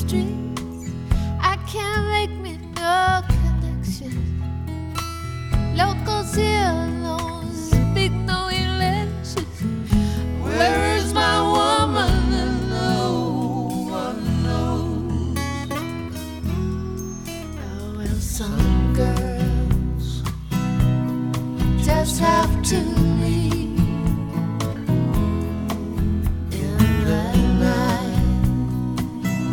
streets. I can't make me no connection. Locals here don't speak no English. Where is my woman? And no one knows. Oh, well, some girls just have to